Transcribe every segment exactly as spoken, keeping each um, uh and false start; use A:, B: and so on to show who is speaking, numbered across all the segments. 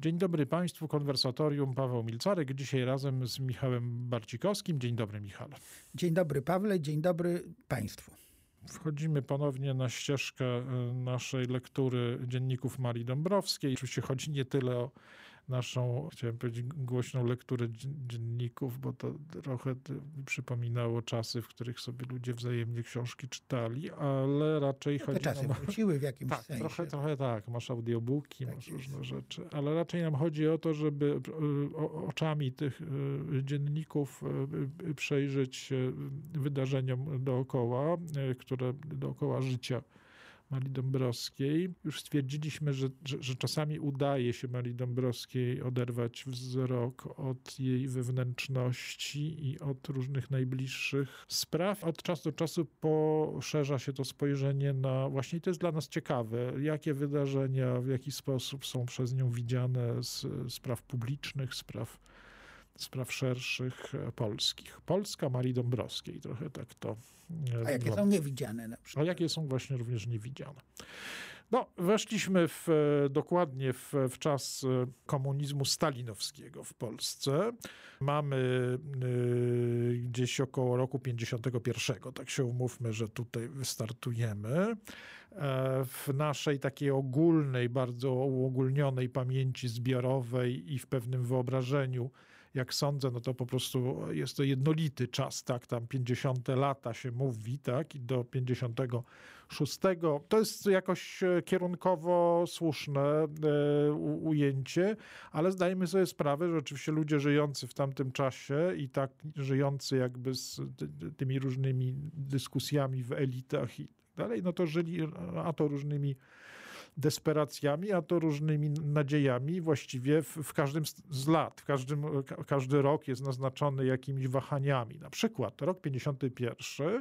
A: Dzień dobry Państwu, Konwersatorium, Paweł Milcarek, dzisiaj razem z Michałem Barcikowskim. Dzień dobry, Michale.
B: Dzień dobry, Pawle, dzień dobry Państwu.
A: Wchodzimy ponownie na ścieżkę naszej lektury dzienników Marii Dąbrowskiej. Oczywiście chodzi nie tyle o naszą, chciałem powiedzieć, głośną lekturę dzienników, bo to trochę przypominało czasy, w których sobie ludzie wzajemnie książki czytali, ale raczej
B: Te
A: chodzi
B: czasy
A: nam...
B: wróciły w jakimś
A: tak,
B: sensie.
A: Trochę, trochę tak. Masz audiobooki, tak masz
B: jest.
A: różne rzeczy, ale raczej nam chodzi o to, żeby oczami tych dzienników przejrzeć wydarzeniom dookoła, które dookoła życia Marii Dąbrowskiej. Już stwierdziliśmy, że, że, że czasami udaje się Marii Dąbrowskiej oderwać wzrok od jej wewnętrzności i od różnych najbliższych spraw. Od czasu do czasu poszerza się to spojrzenie na, właśnie to jest dla nas ciekawe, jakie wydarzenia, w jaki sposób są przez nią widziane z spraw publicznych, spraw spraw szerszych polskich. Polska Marii Dąbrowskiej, trochę tak to...
B: A jakie są niewidziane na przykład?
A: A jakie są właśnie również niewidziane. No, weszliśmy w, dokładnie w, w czas komunizmu stalinowskiego w Polsce. Mamy y, gdzieś około roku pięćdziesiątego pierwszego, tak się umówmy, że tutaj wystartujemy. E, w naszej takiej ogólnej, bardzo uogólnionej pamięci zbiorowej i w pewnym wyobrażeniu, jak sądzę, no to po prostu jest to jednolity czas, tak, tam pięćdziesiąte lata się mówi, tak, i do pięćdziesiątego szóstego. To jest jakoś kierunkowo słuszne e, u, ujęcie, ale zdajemy sobie sprawę, że oczywiście ludzie żyjący w tamtym czasie i tak żyjący jakby z tymi różnymi dyskusjami w elitach i tak dalej, no to żyli, a to różnymi desperacjami, a to różnymi nadziejami właściwie w, w każdym z lat. W każdym, każdy rok jest naznaczony jakimiś wahaniami. Na przykład rok pięćdziesiąty pierwszy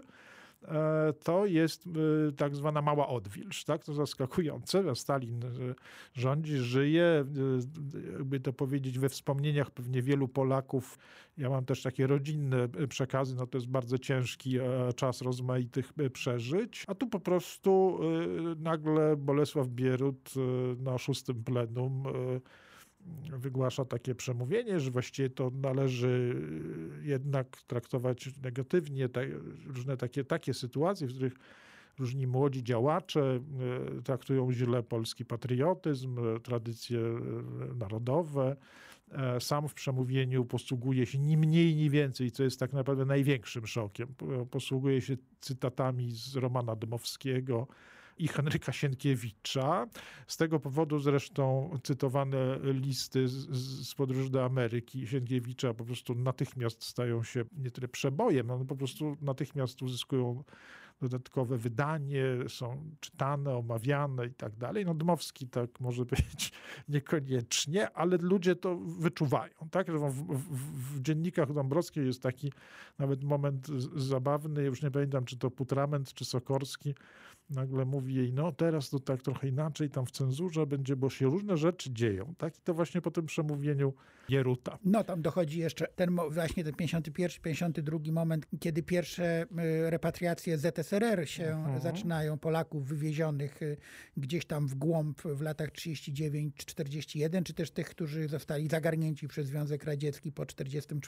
A: to jest tak zwana mała odwilż, tak? To zaskakujące. Stalin rządzi, żyje, jakby to powiedzieć, we wspomnieniach pewnie wielu Polaków. Ja mam też takie rodzinne przekazy, no to jest bardzo ciężki czas rozmaitych przeżyć. A tu po prostu nagle Bolesław Bierut na szóstym plenum wygłasza takie przemówienie, że właściwie to należy jednak traktować negatywnie te, różne takie, takie sytuacje, w których różni młodzi działacze traktują źle polski patriotyzm, tradycje narodowe. Sam w przemówieniu posługuje się ni mniej, ni więcej, co jest tak naprawdę największym szokiem. Posługuje się cytatami z Romana Dmowskiego i Henryka Sienkiewicza. Z tego powodu zresztą cytowane listy z, z podróży do Ameryki Sienkiewicza po prostu natychmiast stają się nie tyle przebojem, one po prostu natychmiast uzyskują dodatkowe wydanie, są czytane, omawiane i tak dalej. No Dmowski tak może być niekoniecznie, ale ludzie to wyczuwają. Tak? Że w, w, w dziennikach Dąbrowskiej jest taki nawet moment zabawny, już nie pamiętam, czy to Putrament, czy Sokorski, nagle mówi jej, no teraz to tak trochę inaczej, tam w cenzurze będzie, bo się różne rzeczy dzieją. Tak? I to właśnie po tym przemówieniu Bieruta.
B: No tam dochodzi jeszcze ten właśnie ten pięćdziesiąty pierwszy, pięćdziesiąty drugi moment, kiedy pierwsze repatriacje Z S R R się mhm. zaczynają, Polaków wywiezionych gdzieś tam w głąb w latach trzydziesty dziewiąty czterdziesty jeden, czy też tych, którzy zostali zagarnięci przez Związek Radziecki po czterdziestym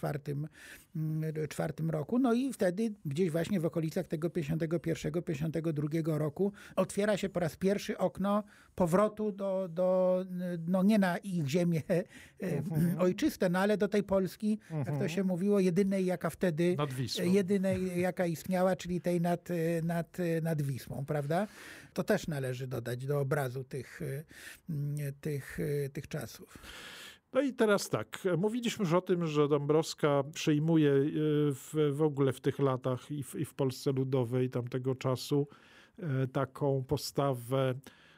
B: czwartym roku. No i wtedy gdzieś właśnie w okolicach tego pięćdziesiątego pierwszego pięćdziesiątego drugiego roku otwiera się po raz pierwszy okno powrotu do, do no nie na ich ziemię mhm. ojczyste, no ale do tej Polski, mhm. jak to się mówiło, jedynej jaka wtedy,
A: nad Wisłą.
B: jedynej jaka istniała, czyli tej nad, nad, nad Wisłą, prawda? To też należy dodać do obrazu tych, tych, tych czasów.
A: No i teraz tak, mówiliśmy już o tym, że Dąbrowska przyjmuje w, w ogóle w tych latach i w, i w Polsce Ludowej tamtego czasu taką postawę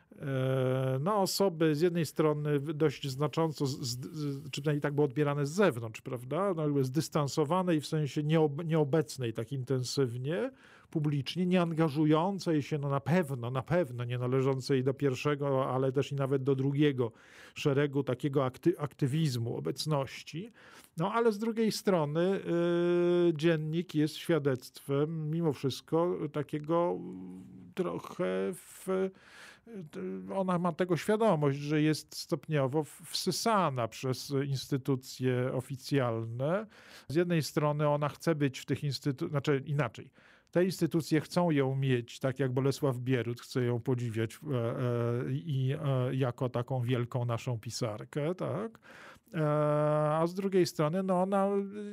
A: no, osoby z jednej strony dość znacząco, z, z, czy przynajmniej tak było odbierane z zewnątrz, prawda? No, jakby zdystansowanej w sensie nieob, nieobecnej tak intensywnie, publicznie, nieangażującej się, no na pewno, na pewno nie należącej do pierwszego, ale też i nawet do drugiego szeregu takiego akty, aktywizmu, obecności. No ale z drugiej strony yy, dziennik jest świadectwem mimo wszystko takiego trochę w ona ma tego świadomość, że jest stopniowo wsysana przez instytucje oficjalne. Z jednej strony ona chce być w tych instytucjach, znaczy inaczej. Te instytucje chcą ją mieć, tak jak Bolesław Bierut chce ją podziwiać e, e, i e, jako taką wielką naszą pisarkę, tak? E, a z drugiej strony no ona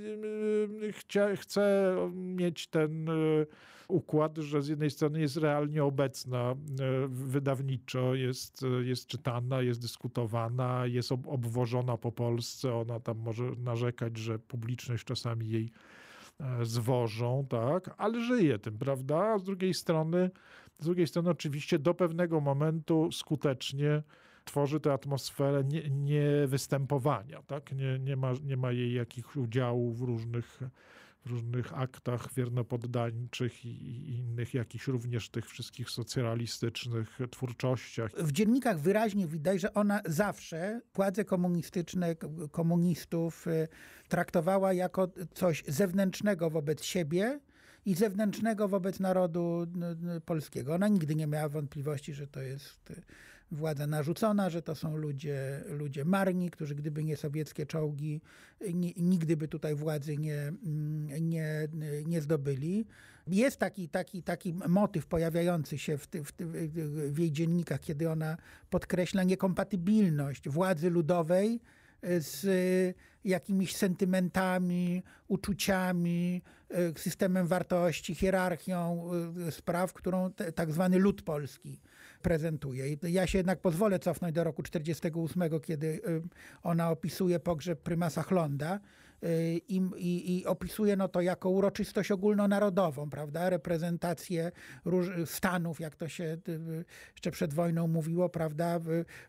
A: e, chcia, chce mieć ten e, układ, że z jednej strony jest realnie obecna e, wydawniczo, jest, jest czytana, jest dyskutowana, jest ob, obwożona po Polsce. Ona tam może narzekać, że publiczność czasami jej zwożą, tak, ale żyje tym, prawda? A z drugiej strony, z drugiej strony oczywiście do pewnego momentu skutecznie tworzy tę atmosferę nie, niewystępowania, tak? Nie, nie, ma, nie ma jej jakichś udziałów w różnych, w różnych aktach wiernopoddańczych i, i innych jakichś również tych wszystkich socjalistycznych twórczościach.
B: W dziennikach wyraźnie widać, że ona zawsze władze komunistyczne, komunistów traktowała jako coś zewnętrznego wobec siebie i zewnętrznego wobec narodu polskiego. Ona nigdy nie miała wątpliwości, że to jest władza narzucona, że to są ludzie, ludzie marni, którzy gdyby nie sowieckie czołgi, nigdy by tutaj władzy nie, nie, nie zdobyli. Jest taki, taki, taki motyw pojawiający się w, ty, w, ty, w jej dziennikach, kiedy ona podkreśla niekompatybilność władzy ludowej z jakimiś sentymentami, uczuciami, systemem wartości, hierarchią spraw, którą te, tak zwany lud polski prezentuje. I ja się jednak pozwolę cofnąć do roku czterdziestego ósmego, kiedy ona opisuje pogrzeb prymasa Chlonda i, i, i opisuje no to jako uroczystość ogólnonarodową, prawda? Reprezentację róż, stanów, jak to się jeszcze przed wojną mówiło, prawda?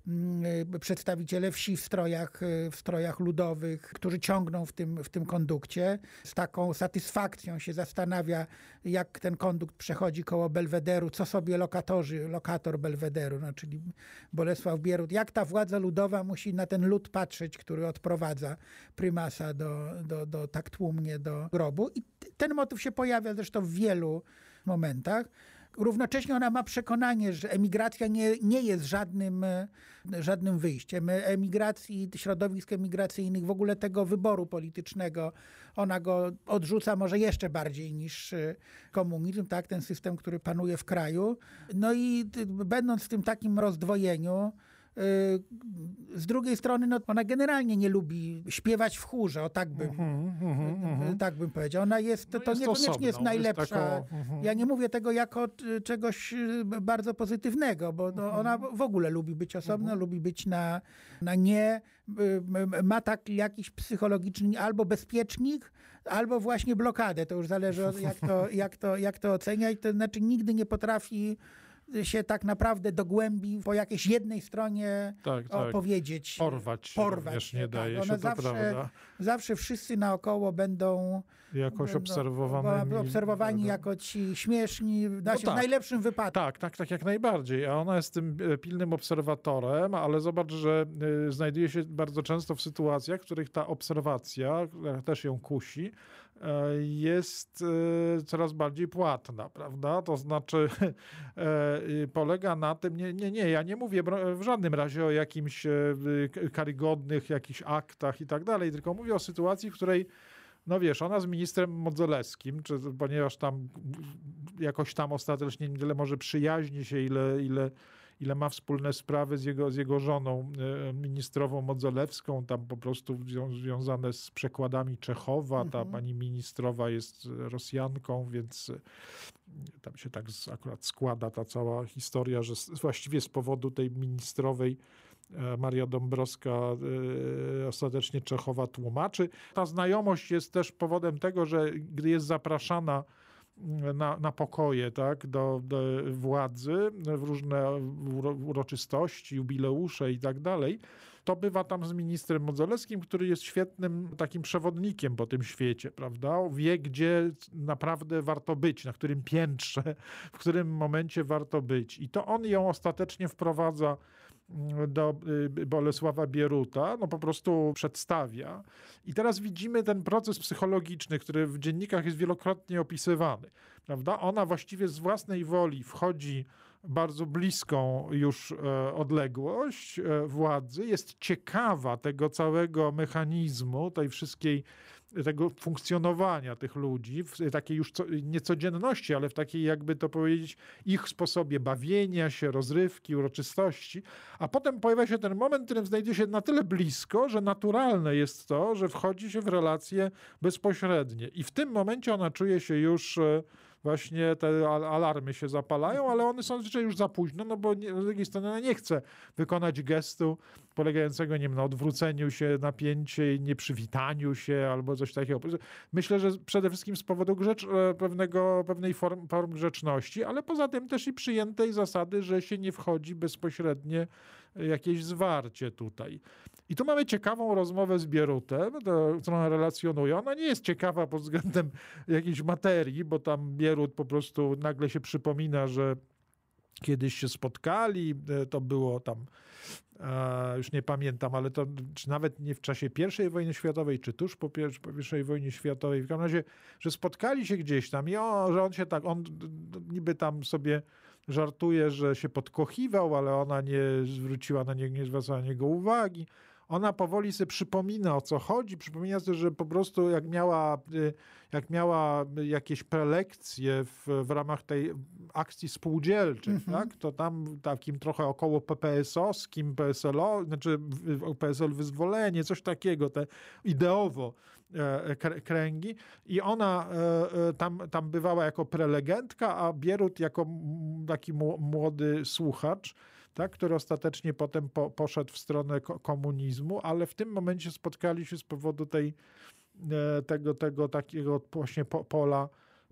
B: Przedstawiciele wsi w strojach, w strojach ludowych, którzy ciągną w tym, w tym kondukcie. Z taką satysfakcją się zastanawia, jak ten kondukt przechodzi koło Belwederu, co sobie lokatorzy, lokator Belwederu, no, czyli Bolesław Bierut, jak ta władza ludowa musi na ten lud patrzeć, który odprowadza prymasa do, do, do, tak tłumnie do grobu. I ten motyw się pojawia zresztą w wielu momentach. Równocześnie ona ma przekonanie, że emigracja nie, nie jest żadnym, żadnym wyjściem. Emigracji, środowisk emigracyjnych, w ogóle tego wyboru politycznego, ona go odrzuca może jeszcze bardziej niż komunizm, tak, ten system, który panuje w kraju. No i będąc w tym takim rozdwojeniu, z drugiej strony no, ona generalnie nie lubi śpiewać w chórze, o tak bym, mm-hmm, mm-hmm. tak bym powiedział. Ona jest, to, to no jest niekoniecznie osobną, jest najlepsza. Jest taką, mm-hmm. Ja nie mówię tego jako czegoś bardzo pozytywnego, bo no, ona w ogóle lubi być osobna, mm-hmm. lubi być na, na nie. Ma taki jakiś psychologiczny albo bezpiecznik, albo właśnie blokadę. To już zależy od jak to, jak to, jak to ocenia. I to znaczy nigdy nie potrafi się tak naprawdę dogłębi po jakiejś jednej stronie
A: tak, tak.
B: opowiedzieć.
A: Porwać.
B: Porwać
A: nie
B: tak.
A: daje
B: One
A: się, to
B: zawsze,
A: prawda.
B: zawsze wszyscy naokoło będą
A: jakoś
B: będą,
A: obserwowanymi.
B: obserwowani jako ci śmieszni, w, no tak. w najlepszym wypadku.
A: Tak, tak, tak jak najbardziej. A ona jest tym pilnym obserwatorem, ale zobacz, że y, znajduje się bardzo często w sytuacjach, w których ta obserwacja, która też ją kusi, jest coraz bardziej płatna, prawda? To znaczy polega na tym, nie, nie, nie, ja nie mówię w żadnym razie o jakimś karygodnych jakichś aktach i tak dalej, tylko mówię o sytuacji, w której no wiesz, ona z ministrem Modzelewskim, czy, ponieważ tam jakoś tam ostatecznie nie tyle może przyjaźni się, ile, ile ile ma wspólne sprawy z jego, z jego żoną ministrową Modzelewską, tam po prostu związane z przekładami Czechowa. Ta mhm. pani ministrowa jest Rosjanką, więc tam się tak akurat składa ta cała historia, że właściwie z powodu tej ministrowej Maria Dąbrowska ostatecznie Czechowa tłumaczy. Ta znajomość jest też powodem tego, że gdy jest zapraszana Na, na pokoje, tak, do, do władzy, w różne uroczystości, jubileusze i tak dalej, to bywa tam z ministrem Modzelewskim, który jest świetnym takim przewodnikiem po tym świecie, prawda? Wie, gdzie naprawdę warto być, na którym piętrze, w którym momencie warto być. I to on ją ostatecznie wprowadza do Bolesława Bieruta, no po prostu przedstawia. I teraz widzimy ten proces psychologiczny, który w dziennikach jest wielokrotnie opisywany, prawda? Ona właściwie z własnej woli wchodzi bardzo bliską już odległość władzy, jest ciekawa tego całego mechanizmu, tej wszystkiej, tego funkcjonowania tych ludzi w takiej już co, nie codzienności, ale w takiej, jakby to powiedzieć, ich sposobie bawienia się, rozrywki, uroczystości, a potem pojawia się ten moment, w którym znajdzie się na tyle blisko, że naturalne jest to, że wchodzi się w relacje bezpośrednie i w tym momencie ona czuje się już właśnie te alarmy się zapalają, ale one są zazwyczaj już za późno, no bo nie, z drugiej strony ona nie chce wykonać gestu polegającego, nie wiem, na odwróceniu się, napięcie, nieprzywitaniu się albo coś takiego. Myślę, że przede wszystkim z powodu grzecz, pewnego, pewnej form, form grzeczności, ale poza tym też i przyjętej zasady, że się nie wchodzi bezpośrednie jakieś zwarcie tutaj. I tu mamy ciekawą rozmowę z Bierutem, to, którą relacjonuje. Ona nie jest ciekawa pod względem jakiejś materii, bo tam Bierut po prostu nagle się przypomina, że kiedyś się spotkali, to było tam, e, już nie pamiętam, ale to czy nawet nie w czasie pierwszej wojny światowej, czy tuż po pierwszej wojnie światowej, w każdym razie, że spotkali się gdzieś tam i o, że on się tak, on niby tam sobie żartuje, że się podkochiwał, ale ona nie zwróciła na niego, nie zwracała na niego uwagi. Ona powoli sobie przypomina, o co chodzi, przypomina sobie, że po prostu jak miała, jak miała jakieś prelekcje w, w ramach tej akcji spółdzielczej, mm-hmm. tak, to tam takim trochę około P P S-owskim, P S L O, znaczy P S L Wyzwolenie, coś takiego, te ideowo kręgi i ona tam, tam bywała jako prelegentka, a Bierut jako taki młody słuchacz, tak, który ostatecznie potem po, poszedł w stronę komunizmu, ale w tym momencie spotkali się z powodu tej, tego, tego takiego właśnie pola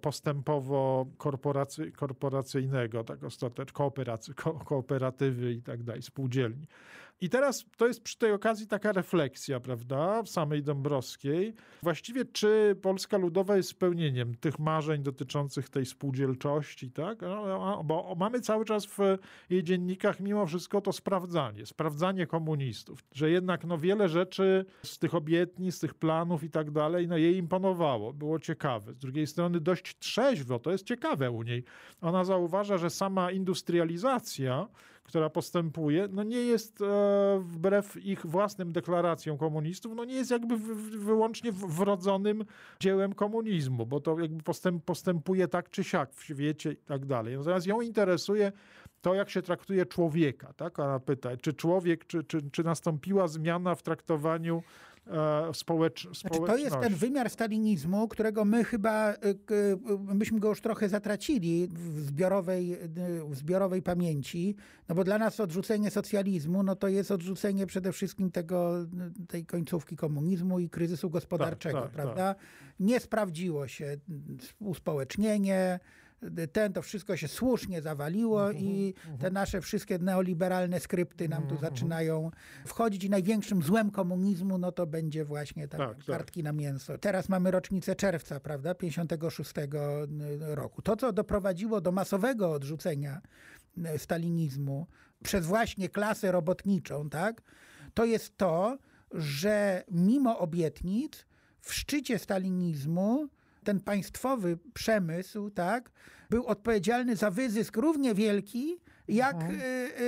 A: postępowo-korporacyjnego, tak ostatecznie, kooperacy, ko, kooperatywy i tak dalej, spółdzielni. I teraz to jest przy tej okazji taka refleksja, prawda, w samej Dąbrowskiej. Właściwie czy Polska Ludowa jest spełnieniem tych marzeń dotyczących tej spółdzielczości, tak? No, bo mamy cały czas w jej dziennikach mimo wszystko to sprawdzanie, sprawdzanie komunistów, że jednak no, wiele rzeczy z tych obietnic, z tych planów i tak dalej, no jej imponowało, było ciekawe. Z drugiej strony dość trzeźwo, to jest ciekawe u niej. Ona zauważa, że sama industrializacja, która postępuje, no nie jest e, wbrew ich własnym deklaracjom komunistów, no nie jest jakby w, w, wyłącznie wrodzonym dziełem komunizmu, bo to jakby postęp, postępuje tak czy siak w świecie i tak dalej. Natomiast ją interesuje to, jak się traktuje człowieka, tak? Ona pyta, czy człowiek, czy, czy, czy nastąpiła zmiana w traktowaniu Społecz,
B: znaczy, to jest ten wymiar stalinizmu, którego my chyba, myśmy go już trochę zatracili w zbiorowej, w zbiorowej pamięci, no bo dla nas odrzucenie socjalizmu, no to jest odrzucenie przede wszystkim tego, tej końcówki komunizmu i kryzysu gospodarczego, tak, tak, prawda? Tak. Nie sprawdziło się uspołecznienie, ten, to wszystko się słusznie zawaliło uh-huh, i uh-huh. te nasze wszystkie neoliberalne skrypty nam tu uh-huh. zaczynają wchodzić i największym złem komunizmu, no to będzie właśnie te tak, kartki tak. na mięso. Teraz mamy rocznicę czerwca, prawda, pięćdziesiątego szóstego roku. To, co doprowadziło do masowego odrzucenia stalinizmu przez właśnie klasę robotniczą, tak, to jest to, że mimo obietnic w szczycie stalinizmu ten państwowy przemysł, tak, był odpowiedzialny za wyzysk równie wielki, jak, mhm.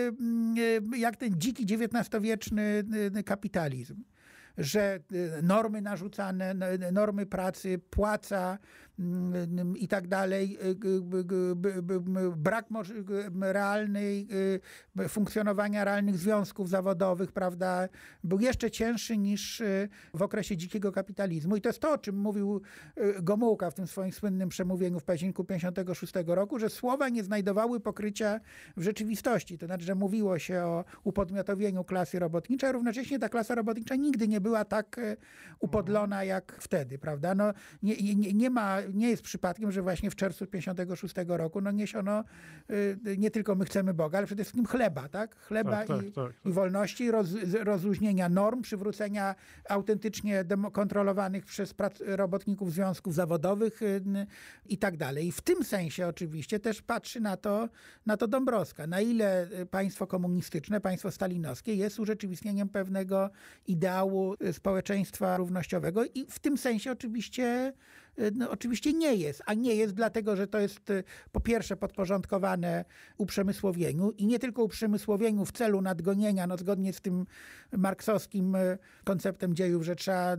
B: y, y, jak ten dziki dziewiętnastowieczny kapitalizm. Że normy narzucane, normy pracy, płaca i tak dalej, brak realnej funkcjonowania realnych związków zawodowych, prawda, był jeszcze cięższy niż w okresie dzikiego kapitalizmu. I to jest to, o czym mówił Gomułka w tym swoim słynnym przemówieniu w październiku pięćdziesiątego szóstego roku, że słowa nie znajdowały pokrycia w rzeczywistości. To znaczy, że mówiło się o upodmiotowieniu klasy robotniczej, a równocześnie ta klasa robotnicza nigdy nie była tak upodlona jak wtedy, prawda? No, nie, nie, nie ma, nie jest przypadkiem, że właśnie w czerwcu pięćdziesiątego szóstego roku no, niesiono nie tylko my chcemy Boga, ale przede wszystkim chleba, tak? Chleba tak, tak, i, tak, tak. i wolności, roz, rozluźnienia norm, przywrócenia autentycznie demo, kontrolowanych przez prac, robotników związków zawodowych i tak dalej. I w tym sensie oczywiście też patrzy na to, na to Dąbrowska. Na ile państwo komunistyczne, państwo stalinowskie jest urzeczywistnieniem pewnego ideału społeczeństwa równościowego i w tym sensie oczywiście No, oczywiście nie jest, a nie jest dlatego, że to jest po pierwsze podporządkowane uprzemysłowieniu i nie tylko uprzemysłowieniu w celu nadgonienia, no zgodnie z tym marksowskim konceptem dziejów, że trzeba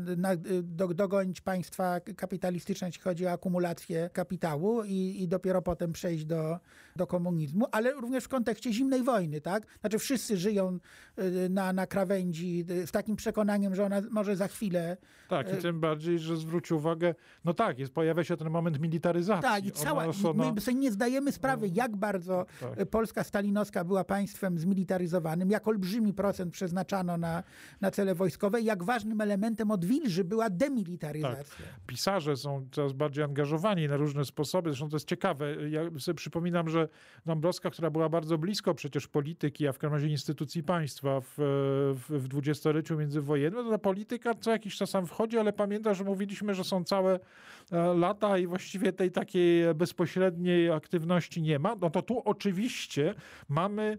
B: dogonić państwa kapitalistyczne, jeśli chodzi o akumulację kapitału i, i dopiero potem przejść do, do komunizmu, ale również w kontekście zimnej wojny, tak? Znaczy wszyscy żyją na, na krawędzi z takim przekonaniem, że ona może za chwilę...
A: Tak, i tym bardziej, że zwróć uwagę, no tak, jest, pojawia się ten moment militaryzacji.
B: Tak, i cała, ona... my sobie nie zdajemy sprawy, jak bardzo tak. Polska stalinowska była państwem zmilitaryzowanym, jak olbrzymi procent przeznaczano na, na cele wojskowe, jak ważnym elementem odwilży była demilitaryzacja.
A: Tak. Pisarze są coraz bardziej angażowani na różne sposoby, zresztą to jest ciekawe. Ja sobie przypominam, że Dąbrowska, która była bardzo blisko przecież polityki, a w każdym razie instytucji państwa w, w, w dwudziestoleciu międzywojennym, to ta polityka co jakiś czas tam wchodzi, ale pamiętam, że mówiliśmy, że są całe lata i właściwie tej takiej bezpośredniej aktywności nie ma. No to tu oczywiście mamy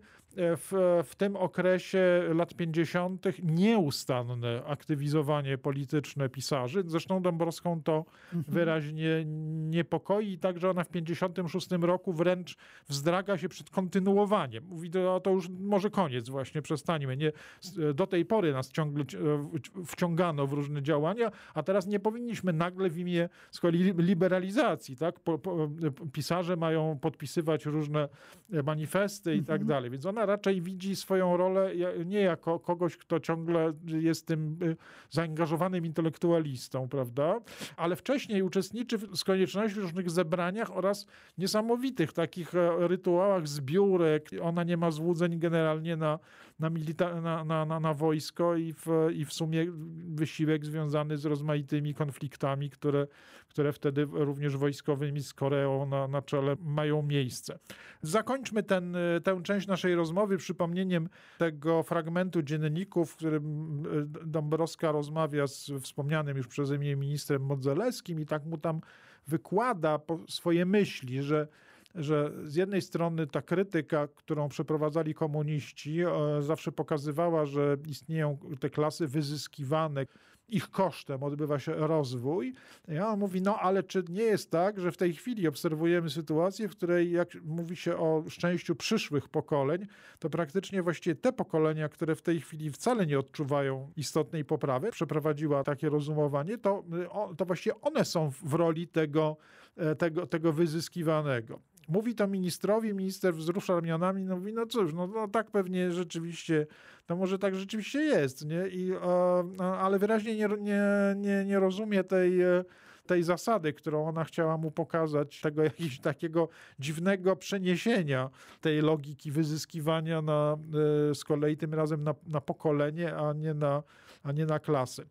A: w, w tym okresie lat pięćdziesiątych nieustanne aktywizowanie polityczne pisarzy. Zresztą Dąbrowską to mhm. wyraźnie niepokoi, także ona w pięćdziesiątym szóstym roku wręcz wzdraga się przed kontynuowaniem. Mówi, to, to już może koniec właśnie, przestańmy. Nie, do tej pory nas ciągle wciągano w różne działania, a teraz nie powinniśmy nagle w imię z kolei liberalizacji, tak? Po, po, pisarze mają podpisywać różne manifesty i mhm. tak dalej. Więc ona raczej widzi swoją rolę nie jako kogoś, kto ciągle jest tym zaangażowanym intelektualistą, prawda? Ale wcześniej uczestniczy z konieczności w różnych zebraniach oraz niesamowitych takich rytuałach zbiórek. Ona nie ma złudzeń generalnie na, na, milita- na, na, na, na wojsko i w, i w sumie wysiłek związany z rozmaitymi konfliktami, które, które wtedy również wojskowymi z Koreą na, na czele mają miejsce. Zakończmy ten, tę część naszej rozmowy przypomnieniem tego fragmentu dzienników, w którym Dąbrowska rozmawia z wspomnianym już przeze mnie ministrem Modzelewskim i tak mu tam wykłada swoje myśli, że że z jednej strony ta krytyka, którą przeprowadzali komuniści, zawsze pokazywała, że istnieją te klasy wyzyskiwane, ich kosztem odbywa się rozwój. I on mówi, no ale czy nie jest tak, że w tej chwili obserwujemy sytuację, w której jak mówi się o szczęściu przyszłych pokoleń, to praktycznie właściwie te pokolenia, które w tej chwili wcale nie odczuwają istotnej poprawy, przeprowadziła takie rozumowanie, to, to właściwie one są w roli tego, tego, tego wyzyskiwanego. Mówi to ministrowi, minister wzrusza ramionami, no mówi, no cóż, no, no tak pewnie rzeczywiście, to może tak rzeczywiście jest, nie? I, e, ale wyraźnie nie, nie, nie, nie rozumie tej, tej zasady, którą ona chciała mu pokazać, tego jakiegoś takiego dziwnego przeniesienia tej logiki wyzyskiwania na, z kolei tym razem na, na pokolenie, a nie na, a nie na klasę.